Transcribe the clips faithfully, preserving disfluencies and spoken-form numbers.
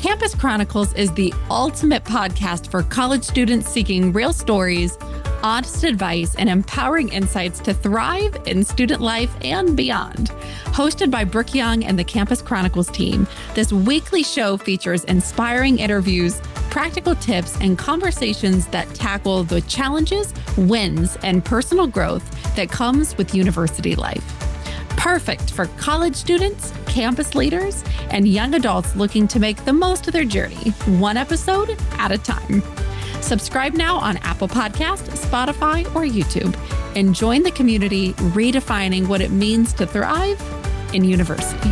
Campus Chronicles is the ultimate podcast for college students seeking real stories, honest advice, and empowering insights to thrive in student life and beyond. Hosted by Brooke Young and the Campus Chronicles team, this weekly show features inspiring interviews, practical tips, and conversations that tackle the challenges, wins, and personal growth that comes with university life. Perfect for college students, campus leaders, and young adults looking to make the most of their journey, one episode at a time. Subscribe now on Apple Podcasts, Spotify, or YouTube, and join the community redefining what it means to thrive in university.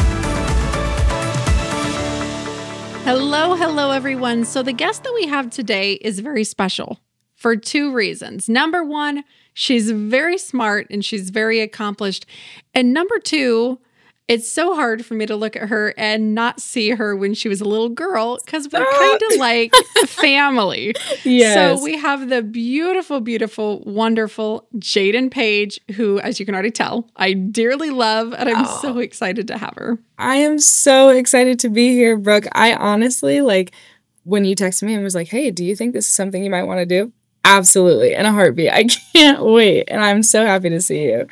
Hello, hello, everyone. So the guest that we have today is very special for two reasons. Number one, she's very smart and she's very accomplished. And number two, it's so hard for me to look at her and not see her when she was a little girl because we're kind of like family. Yes. So we have the beautiful, beautiful, wonderful Jaden Page, who, as you can already tell, I dearly love, and I'm oh. so excited to have her. I am so excited to be here, Brooke. I honestly, like, when you texted me and was like, hey, do you think this is something you might want to do? Absolutely. In a heartbeat. I can't wait. And I'm so happy to see you.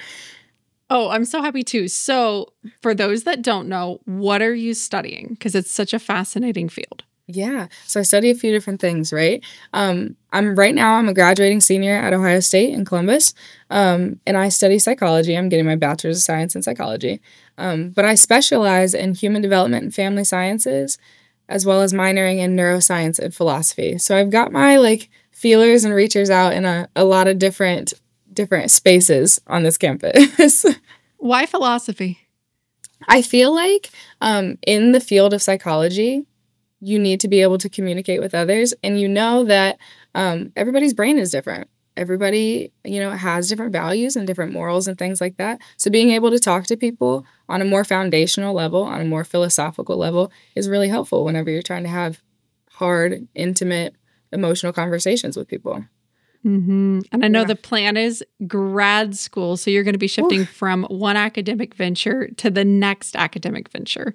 Oh, I'm so happy too. So for those that don't know, what are you studying? Because it's such a fascinating field. Yeah. So I study a few different things, right? Um, I'm right now, I'm a graduating senior at Ohio State in Columbus. Um, and I study psychology. I'm getting my bachelor's of science in psychology. Um, but I specialize in human development and family sciences, as well as minoring in neuroscience and philosophy. So I've got my like feelers and reachers out in a, a lot of different different spaces on this campus. Why philosophy? I feel like um, in the field of psychology, you need to be able to communicate with others. And you know that um, everybody's brain is different. Everybody, you know, has different values and different morals and things like that. So being able to talk to people on a more foundational level, on a more philosophical level, is really helpful whenever you're trying to have hard, intimate, emotional conversations with people. Mm-hmm. And I know yeah. the plan is grad school. So you're going to be shifting Ooh. from one academic venture to the next academic venture.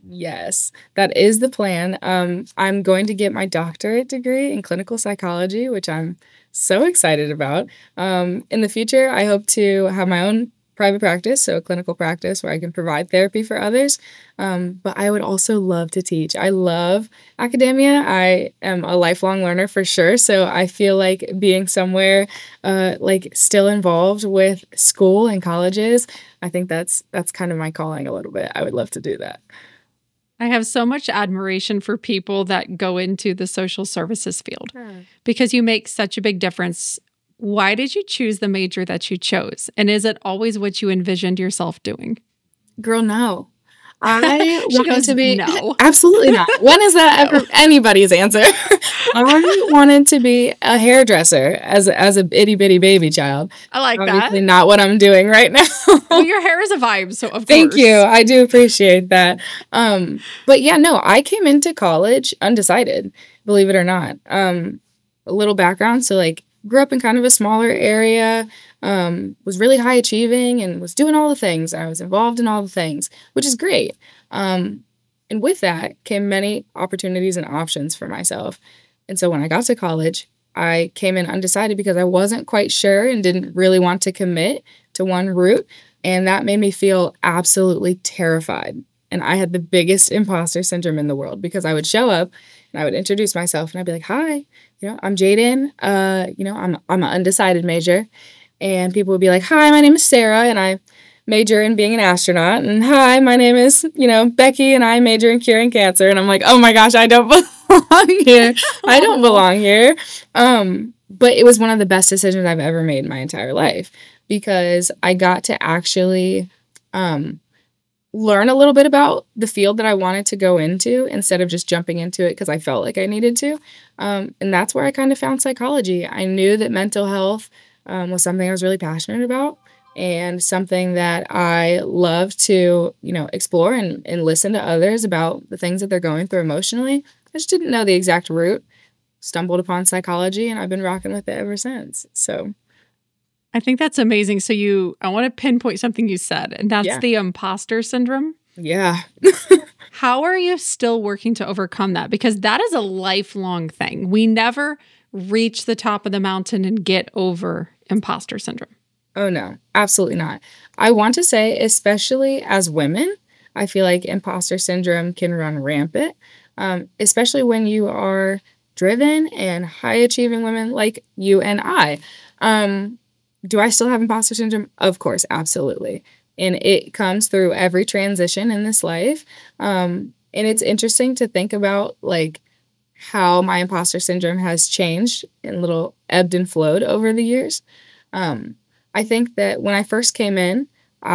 Yes, that is the plan. Um, I'm going to get my doctorate degree in clinical psychology, which I'm so excited about. Um, in the future, I hope to have my own private practice, so a clinical practice where I can provide therapy for others. Um, but I would also love to teach. I love academia. I am a lifelong learner for sure. So I feel like being somewhere uh, like still involved with school and colleges, I think that's that's kind of my calling a little bit. I would love to do that. I have so much admiration for people that go into the social services field hmm. because you make such a big difference. Why did you choose the major that you chose? And is it always what you envisioned yourself doing? Girl, no. I wanted goes, to be no. Absolutely not. When is that no. ever anybody's answer? I wanted to be a hairdresser as a, as a itty bitty baby child. I like Obviously that. Not what I'm doing right now. Well, your hair is a vibe, so of Thank course. you. I do appreciate that. Um, but yeah, no, I came into college undecided, believe it or not. Um, a little background. So like, grew up in kind of a smaller area, um, was really high achieving and was doing all the things. I was involved in all the things, which is great. Um, and with that came many opportunities and options for myself. And so when I got to college, I came in undecided because I wasn't quite sure and didn't really want to commit to one route. And that made me feel absolutely terrified. And I had the biggest imposter syndrome in the world because I would show up and I would introduce myself and I'd be like, hi, you know, I'm Jaden. Uh, you know, I'm I'm an undecided major. And people would be like, hi, my name is Sarah and I major in being an astronaut. And hi, my name is, you know, Becky and I major in curing cancer. And I'm like, oh my gosh, I don't belong here. I don't belong here. Um, but it was one of the best decisions I've ever made in my entire life because I got to actually um, learn a little bit about the field that I wanted to go into instead of just jumping into it because I felt like I needed to. Um, and that's where I kind of found psychology. I knew that mental health um, was something I was really passionate about and something that I love to, you know, explore and, and listen to others about the things that they're going through emotionally. I just didn't know the exact route. Stumbled upon psychology and I've been rocking with it ever since. So I think that's amazing. So you, I want to pinpoint something you said, and that's yeah. the imposter syndrome. Yeah. How are you still working to overcome that? Because that is a lifelong thing. We never reach the top of the mountain and get over imposter syndrome. Oh, no, absolutely not. I want to say, especially as women, I feel like imposter syndrome can run rampant, um, especially when you are driven and high achieving women like you and I. Um, do I still have imposter syndrome? Of course, absolutely. And it comes through every transition in this life. Um, and it's interesting to think about like how my imposter syndrome has changed and little ebbed and flowed over the years. Um, I think that when I first came in,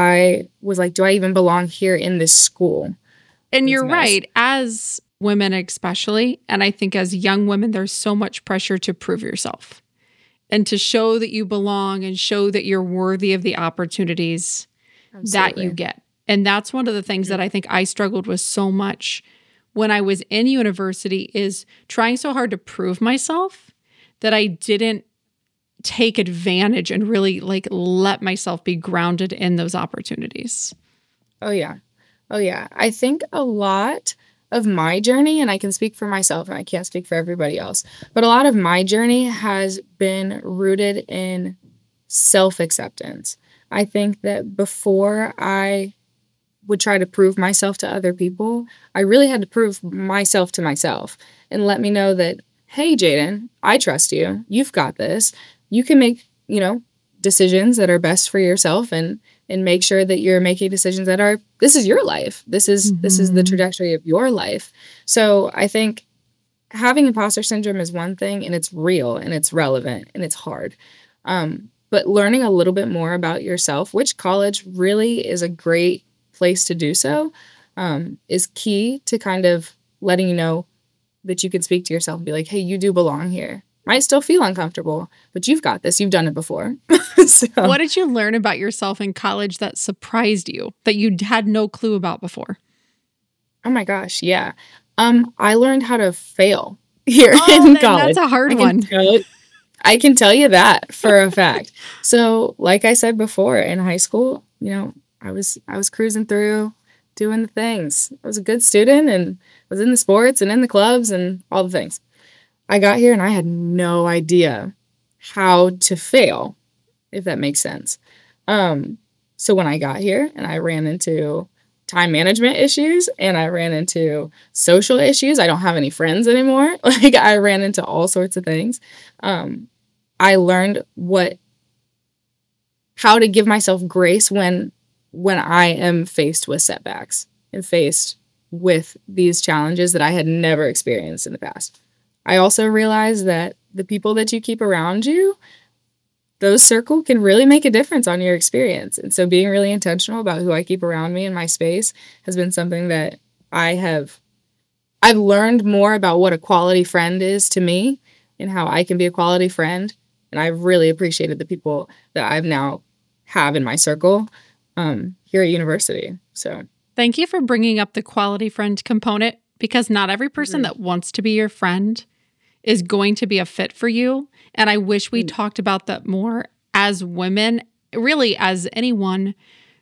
I was like, do I even belong here in this school? And you're right. As women especially, and I think as young women, there's so much pressure to prove yourself and to show that you belong and show that you're worthy of the opportunities Absolutely. That you get. And that's one of the things mm-hmm. that I think I struggled with so much when I was in university is trying so hard to prove myself that I didn't take advantage and really like let myself be grounded in those opportunities. Oh, yeah. Oh, yeah. I think a lot of my journey, and I can speak for myself and I can't speak for everybody else, but a lot of my journey has been rooted in self-acceptance. I think that before I would try to prove myself to other people, I really had to prove myself to myself and let me know that, hey, Jaden, I trust you. You've got this. You can make, you know, decisions that are best for yourself and and make sure that you're making decisions that are, this is your life. This is mm-hmm. this is the trajectory of your life. So I think having imposter syndrome is one thing, and it's real and it's relevant and it's hard. Um, but learning a little bit more about yourself, which college really is a great place to do so, um, is key to kind of letting you know that you can speak to yourself and be like, hey, you do belong here. Might still feel uncomfortable, but you've got this. You've done it before. So, what did you learn about yourself in college that surprised you, that you had no clue about before? Oh my gosh, yeah. Um, I learned how to fail here oh, in college. That's a hard I one. Tell, I can tell you that for a fact. So, like I said before, in high school, you know, I was I was cruising through, doing the things. I was a good student and was in the sports and in the clubs and all the things. I got here and I had no idea how to fail, if that makes sense. Um, so when I got here and I ran into time management issues and I ran into social issues, I don't have any friends anymore. Like I ran into all sorts of things. Um, I learned what, how to give myself grace when, when I am faced with setbacks and faced with these challenges that I had never experienced in the past. I also realized that the people that you keep around you, those circle can really make a difference on your experience. And so being really intentional about who I keep around me in my space has been something that I have, I've learned more about what a quality friend is to me and how I can be a quality friend. And I've really appreciated the people that I've now have in my circle um, here at university. So thank you for bringing up the quality friend component, because not every person mm-hmm. that wants to be your friend is going to be a fit for you. And I wish we mm. talked about that more as women, really as anyone.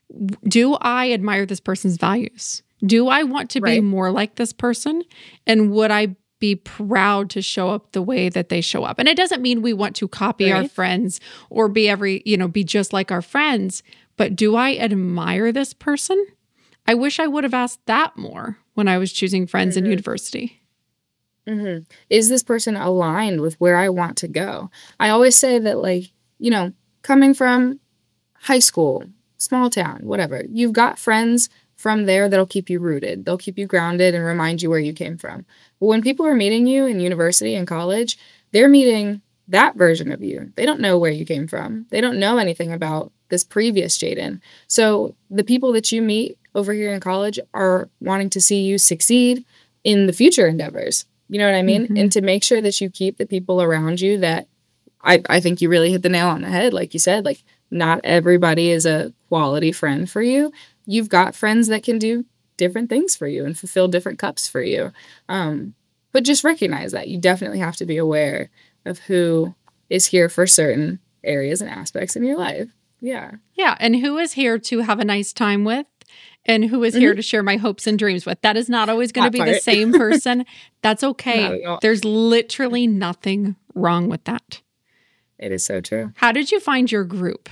Do I admire this person's values? Do I want to right. be more like this person? And would I be proud to show up the way that they show up? And it doesn't mean we want to copy right. our friends or be every, you know, be just like our friends, but do I admire this person? I wish I would have asked that more when I was choosing friends mm-hmm. in university. Mm-hmm. Is this person aligned with where I want to go? I always say that, like, you know, coming from high school, small town, whatever, you've got friends from there that'll keep you rooted. They'll keep you grounded and remind you where you came from. But when people are meeting you in university and college, they're meeting that version of you. They don't know where you came from. They don't know anything about this previous Jaden. So the people that you meet over here in college are wanting to see you succeed in the future endeavors. You know what I mean? Mm-hmm. And to make sure that you keep the people around you that I, I think you really hit the nail on the head. Like you said, like not everybody is a quality friend for you. You've got friends that can do different things for you and fulfill different cups for you. Um, but just recognize that you definitely have to be aware of who is here for certain areas and aspects in your life. Yeah. Yeah. And who is here to have a nice time with and who is Mhm. here to share my hopes and dreams with. That is not always going to That be the part. same person. That's Not okay. at all. There's literally nothing wrong with that. It is so true. How did you find your group?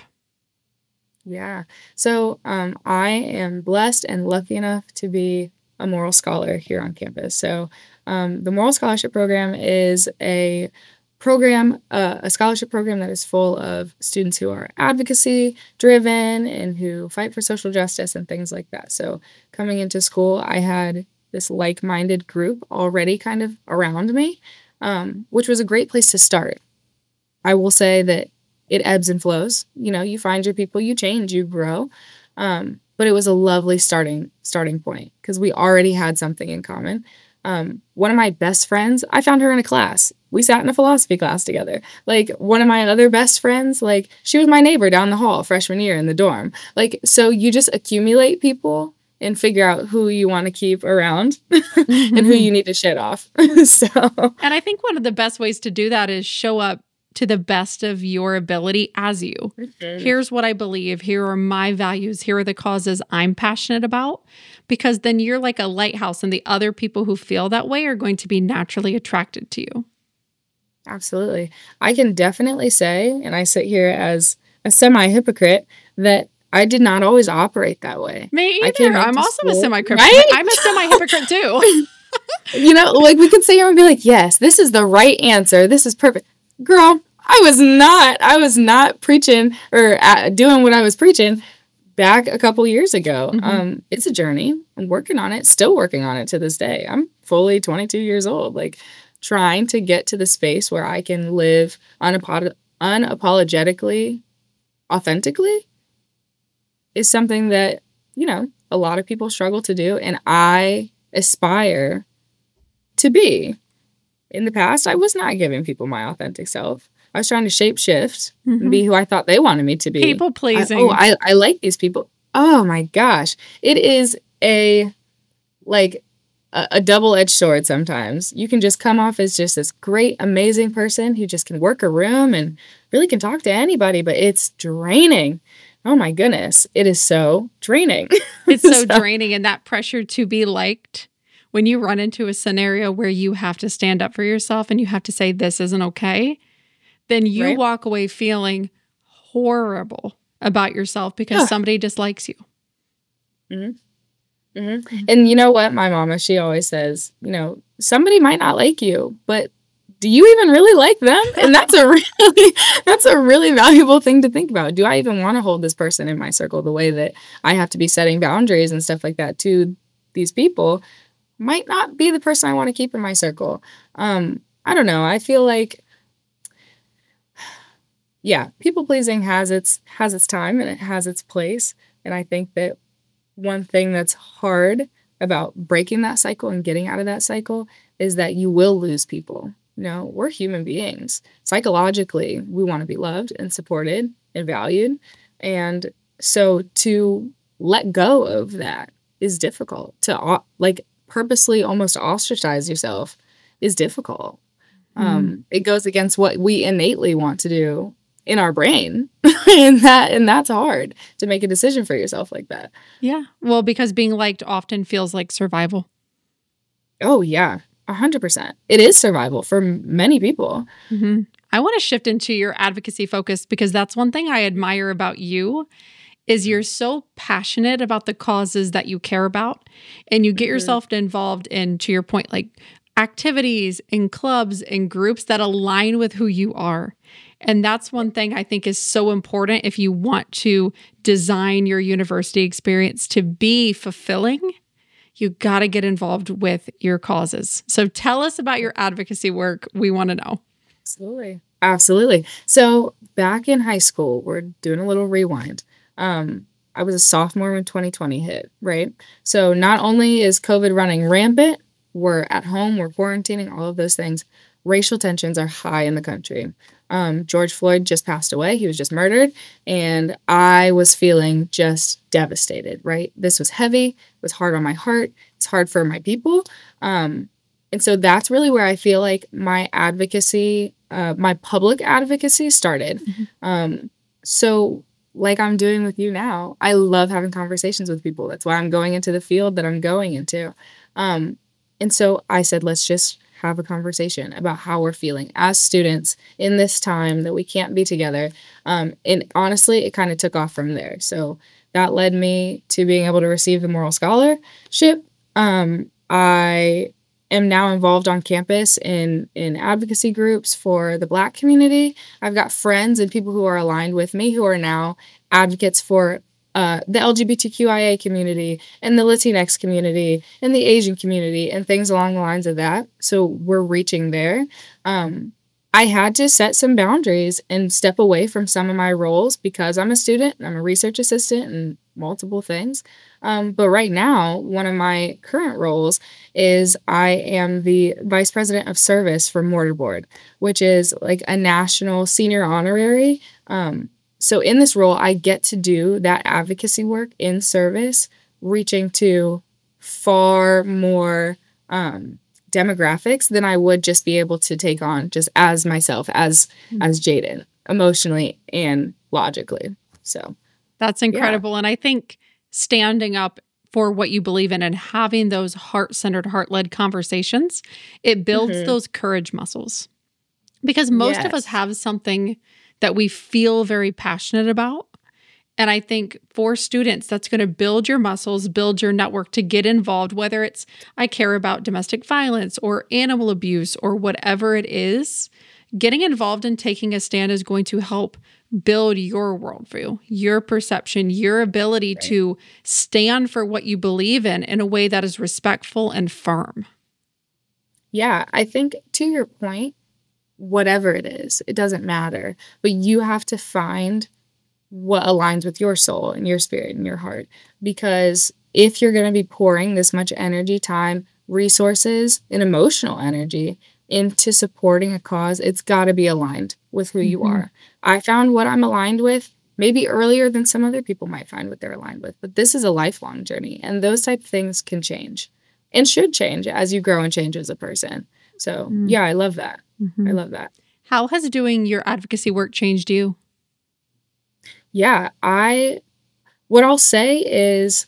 Yeah. So um, I am blessed and lucky enough to be a Moral Scholar here on campus. So um, the Moral Scholarship Program is a program, uh, a scholarship program that is full of students who are advocacy driven and who fight for social justice and things like that. So coming into school, I had this like-minded group already kind of around me, um, which was a great place to start. I will say that it ebbs and flows. You know, you find your people, you change, you grow. Um, but it was a lovely starting starting point because we already had something in common. Um, one of my best friends, I found her in a class. We sat in a philosophy class together. Like one of my other best friends, like she was my neighbor down the hall freshman year in the dorm. Like, so you just accumulate people and figure out who you want to keep around and who you need to shed off. So, And I think one of the best ways to do that is show up to the best of your ability as you. Mhm. Here's what I believe. Here are my values. Here are the causes I'm passionate about. Because then you're like a lighthouse, and the other people who feel that way are going to be naturally attracted to you. Absolutely. I can definitely say, and I sit here as a semi-hypocrite, that I did not always operate that way. Me I came either. I'm into also a school- semi-hypocrite. Right? I'm a semi-hypocrite too. You know, like we could sit here and be like, yes, this is the right answer. This is perfect. Girl, I was not. I was not preaching or uh, doing what I was preaching back a couple years ago. Mhm. Um, it's a journey. I'm working on it, still working on it to this day. I'm fully twenty-two years old, like trying to get to the space where I can live unapo- unapologetically, authentically is something that, you know, a lot of people struggle to do. And I aspire to be. In the past, I was not giving people my authentic self. I was trying to shape shift and Mhm. be who I thought they wanted me to be. People I, pleasing. oh, I, I like these people. Oh my gosh. It is a, like, a, a double-edged sword sometimes. You can just come off as just this great, amazing person who just can work a room and really can talk to anybody, but it's draining. Oh my goodness. It is so draining. It's so draining, and that pressure to be liked. When you run into a scenario where you have to stand up for yourself and you have to say, this isn't okay, then you Right. walk away feeling horrible about yourself because Yeah. somebody dislikes you. hmm And you know what? My mama, she always says, you know, somebody might not like you, but do you even really like them? And that's a really, that's a really valuable thing to think about. Do I even want to hold this person in my circle the way that I have to be setting boundaries and stuff like that to these people? Might not be the person I want to keep in my circle. Um, I don't know. I feel like, yeah, people pleasing has its has its time and it has its place. And I think that one thing that's hard about breaking that cycle and getting out of that cycle is that you will lose people. You know, we're human beings. Psychologically, we want to be loved and supported and valued. And so to let go of that is difficult. To au- like purposely almost ostracize yourself is difficult. Um, it goes against what we innately want to do in our brain. and that and that's hard to make a decision for yourself like that. Yeah. Well, because being liked often feels like survival. Oh yeah, a hundred percent. It is survival for m- many people. Mhm. I want to shift into your advocacy focus because that's one thing I admire about you is you're so passionate about the causes that you care about, and you get Mhm. yourself involved in, to your point, like activities and clubs and groups that align with who you are. And that's one thing I think is so important if you want to design your university experience to be fulfilling. You got to get involved with your causes. So tell us about your advocacy work. We want to know. Absolutely. Absolutely. So back in high school, we're doing a little rewind. Um, I was a sophomore when twenty twenty hit, right? So not only is COVID running rampant, we're at home, we're quarantining, all of those things. Racial tensions are high in the country. Um, George Floyd just passed away. He was just murdered. And I was feeling just devastated, right? This was heavy. It was hard on my heart. It's hard for my people. Um, and so that's really where I feel like my advocacy, uh, my public advocacy started. Mhm. Um, so like I'm doing with you now. I love having conversations with people. That's why I'm going into the field that I'm going into. Um, and so I said, let's just have a conversation about how we're feeling as students in this time that we can't be together. Um, and honestly, it kind of took off from there. So that led me to being able to receive the Moral Scholarship. Um, I am now involved on campus in, in advocacy groups for the Black community. I've got friends and people who are aligned with me who are now advocates for uh, the L G B T Q I A community and the Latinx community and the Asian community and things along the lines of that. So we're reaching there. Um, I had to set some boundaries and step away from some of my roles because I'm a student, I'm a research assistant and multiple things. Um, but right now, one of my current roles is I am the vice president of service for Mortarboard, which is like a national senior honorary. Um, so in this role, I get to do that advocacy work in service, reaching to far more um, demographics than I would just be able to take on just as myself, as mm-hmm. as Jaden, emotionally and logically. So that's incredible. Yeah. And I think standing up for what you believe in and having those heart-centered, heart-led conversations, it builds mm-hmm. those courage muscles. Because most yes. of us have something that we feel very passionate about. And I think for students, that's going to build your muscles, build your network to get involved, whether it's I care about domestic violence or animal abuse or whatever it is. Getting involved and taking a stand is going to help build your worldview, your perception, your ability right. to stand for what you believe in in a way that is respectful and firm. Yeah, I think to your point, whatever it is, it doesn't matter. But you have to find what aligns with your soul and your spirit and your heart. Because if you're going to be pouring this much energy, time, resources, and emotional energy into supporting a cause, it's got to be aligned with who mm-hmm. you are. I found what I'm aligned with maybe earlier than some other people might find what they're aligned with. But this is a lifelong journey, and those type of things can change and should change as you grow and change as a person. So mm-hmm. yeah, I love that. Mm-hmm. I love that. How has doing your advocacy work changed you? Yeah, I, what I'll say is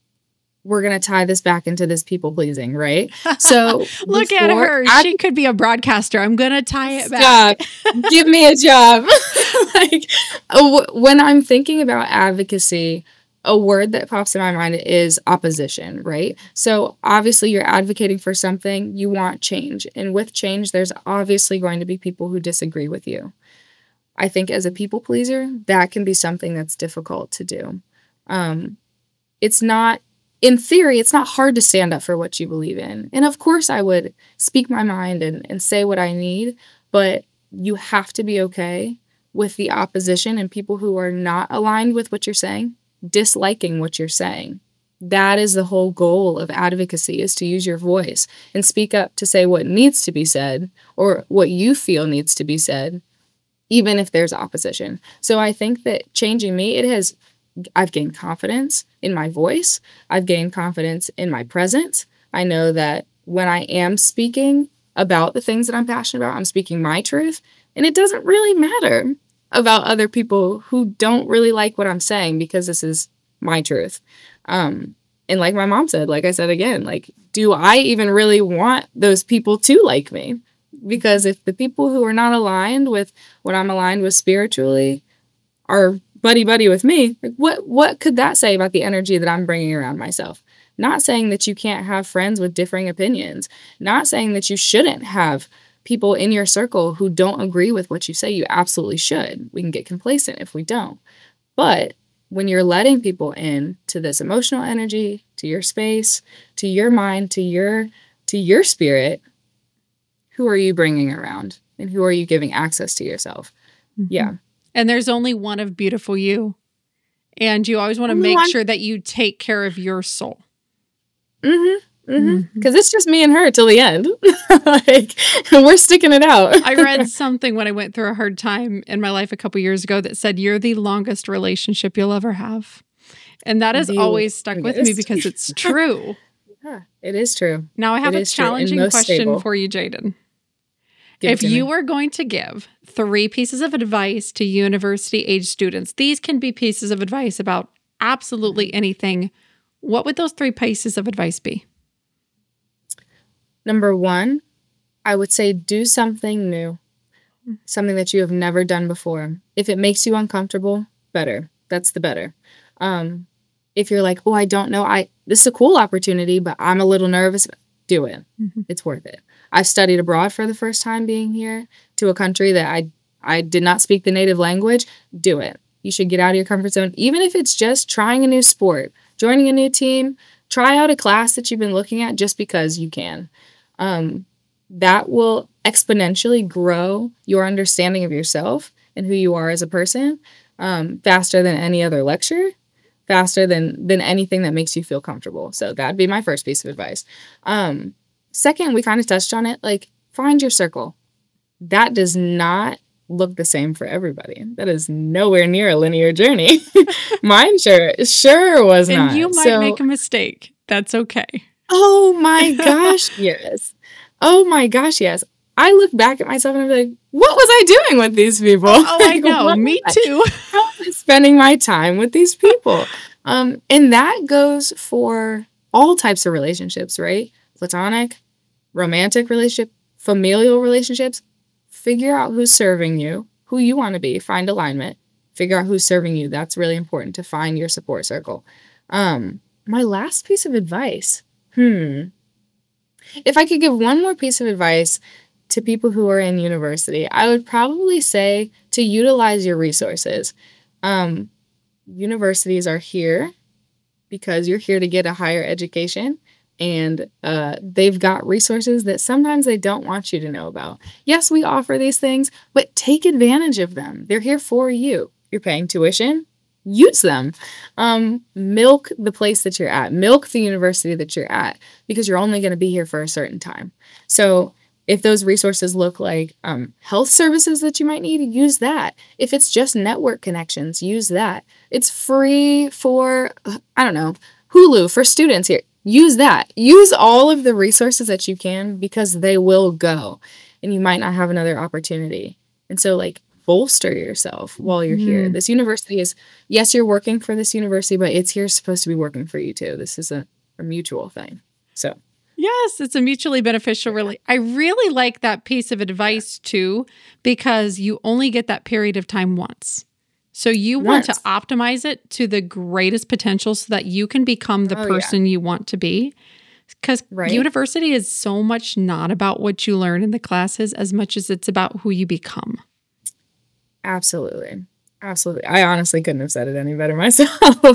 we're going to tie this back into this people pleasing, right? So look at her. Ad- she could be a broadcaster. I'm going to tie it back. Give me a job. Like uh, when I'm thinking about advocacy, a word that pops in my mind is opposition, right? So obviously you're advocating for something, you want change. And with change, there's obviously going to be people who disagree with you. I think as a people pleaser, that can be something that's difficult to do. Um, it's not, in theory, it's not hard to stand up for what you believe in. And of course I would speak my mind and, and say what I need, but you have to be okay with the opposition and people who are not aligned with what you're saying, disliking what you're saying. That is the whole goal of advocacy, is to use your voice and speak up to say what needs to be said or what you feel needs to be said, even if there's opposition. So I think that changing me, it has, I've gained confidence in my voice. I've gained confidence in my presence. I know that when I am speaking about the things that I'm passionate about, I'm speaking my truth. And it doesn't really matter about other people who don't really like what I'm saying, because this is my truth. Um, and like my mom said, like I said again, like, do I even really want those people to like me? Because if the people who are not aligned with what I'm aligned with spiritually are buddy-buddy with me, like what what could that say about the energy that I'm bringing around myself? Not saying that you can't have friends with differing opinions. Not saying that you shouldn't have people in your circle who don't agree with what you say. You absolutely should. We can get complacent if we don't. But when you're letting people in to this emotional energy, to your space, to your mind, to your to your spirit, who are you bringing around? And who are you giving access to yourself? Mm-hmm. Yeah. And there's only one of beautiful you. And you always want to only make one. Sure that you take care of your soul. Mm-hmm. Mm-hmm. Because mm-hmm. it's just me and her till the end. Like, we're sticking it out. I read something when I went through a hard time in my life a couple years ago that said, you're the longest relationship you'll ever have. And that has the always stuck with me because it's true. Yeah, it is true. Now I have it a challenging question stable. for you, Jaden. Give if you me. were going to give three pieces of advice to university age students, these can be pieces of advice about absolutely anything. What would those three pieces of advice be? Number one, I would say do something new, something that you have never done before. If it makes you uncomfortable, better. That's the better. Um, if you're like, oh, I don't know, I this is a cool opportunity, but I'm a little nervous, do it. Mm-hmm. It's worth it. I've studied abroad for the first time being here to a country that I I did not speak the native language. Do it. You should get out of your comfort zone, even if it's just trying a new sport, joining a new team, try out a class that you've been looking at just because you can. Um, that will exponentially grow your understanding of yourself and who you are as a person um, faster than any other lecture, faster than than anything that makes you feel comfortable. So that'd be my first piece of advice. Um, second, we kind of touched on it, like find your circle. That does not look the same for everybody. That is nowhere near a linear journey. Mine sure sure was and not. And you might so, make a mistake. That's okay. Oh my gosh, yes. Oh my gosh, yes. I look back at myself and I'm like, what was I doing with these people? Oh, I know. Me too. How was I spending my time with these people? Um, and that goes for all types of relationships, right? Platonic, romantic relationship, familial relationships. Figure out who's serving you, who you want to be, find alignment, figure out who's serving you. That's really important to find your support circle. Um, my last piece of advice, hmm. If I could give one more piece of advice to people who are in university, I would probably say to utilize your resources. Um, universities are here because you're here to get a higher education. And uh, they've got resources that sometimes they don't want you to know about. Yes, we offer these things, but take advantage of them. They're here for you. You're paying tuition. Use them. Um, milk the place that you're at. Milk the university that you're at because you're only going to be here for a certain time. So if those resources look like um, health services that you might need, use that. If it's just network connections, use that. It's free for, I don't know, Hulu for students here. Use that. Use all of the resources that you can because they will go and you might not have another opportunity. And so like bolster yourself while you're mm-hmm. here. This university is, yes, you're working for this university, but it's here supposed to be working for you too. This is a, a mutual thing. So yes, it's a mutually beneficial. Really, I really like that piece of advice too, because you only get that period of time once. So you want yes. to optimize it to the greatest potential so that you can become the oh, person yeah. you want to be. Because right. university is so much not about what you learn in the classes as much as it's about who you become. Absolutely. Absolutely. I honestly couldn't have said it any better myself.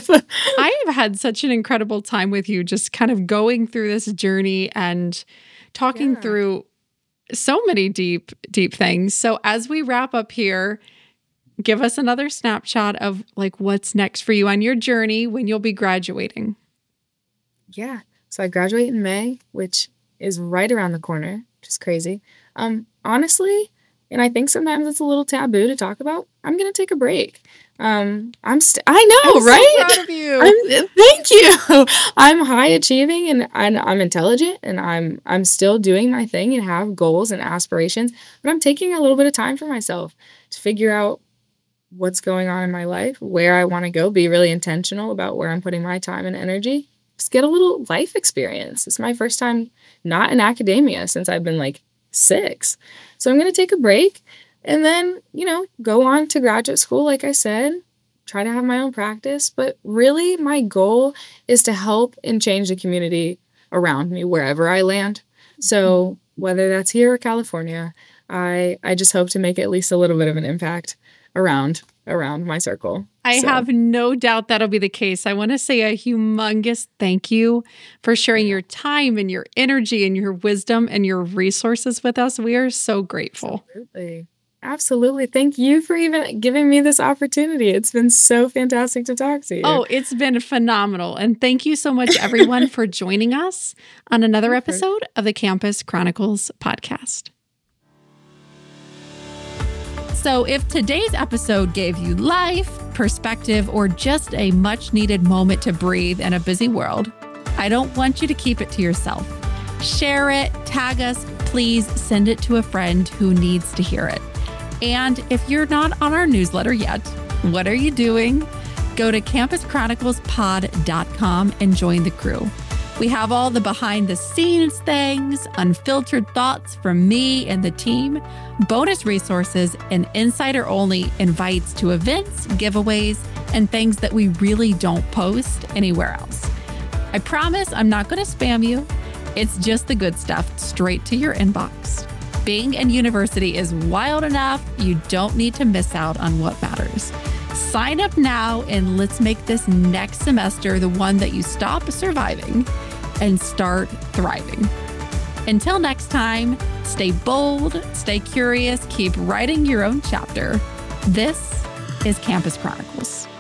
I have had such an incredible time with you, just kind of going through this journey and talking yeah. through so many deep, deep things. So as we wrap up here, give us another snapshot of like what's next for you on your journey when you'll be graduating. Yeah. So I graduate in May, which is right around the corner, which is crazy. Um, honestly, and I think sometimes it's a little taboo to talk about, I'm going to take a break. Um, I'm st- I know, I'm right? So proud of you. I'm, thank you. I'm high achieving and I'm, I'm intelligent and I'm I'm still doing my thing and have goals and aspirations, but I'm taking a little bit of time for myself to figure out what's going on in my life, where I want to go, be really intentional about where I'm putting my time and energy. Just get a little life experience. It's my first time not in academia since I've been like six. So I'm going to take a break and then, you know, go on to graduate school, like I said, try to have my own practice. But really, my goal is to help and change the community around me wherever I land. So whether that's here or California, I, I just hope to make at least a little bit of an impact around around my circle. I so. have no doubt that'll be the case. I want to say a humongous thank you for sharing your time and your energy and your wisdom and your resources with us. We are so grateful. Absolutely. Absolutely. Thank you for even giving me this opportunity. It's been so fantastic to talk to you. Oh, it's been phenomenal. And thank you so much, everyone, for joining us on another episode of the Campus Chronicles podcast. So if today's episode gave you life, perspective, or just a much needed moment to breathe in a busy world, I don't want you to keep it to yourself. Share it, tag us, please send it to a friend who needs to hear it. And if you're not on our newsletter yet, what are you doing? Go to campus chronicles pod dot com and join the crew. We have all the behind the scenes things, unfiltered thoughts from me and the team, bonus resources, and insider only invites to events, giveaways, and things that we really don't post anywhere else. I promise I'm not going to spam you. It's just the good stuff straight to your inbox. Being in university is wild enough. You don't need to miss out on what matters. Sign up now and let's make this next semester the one that you stop surviving and start thriving. Until next time, stay bold, stay curious, keep writing your own chapter. This is Campus Chronicles.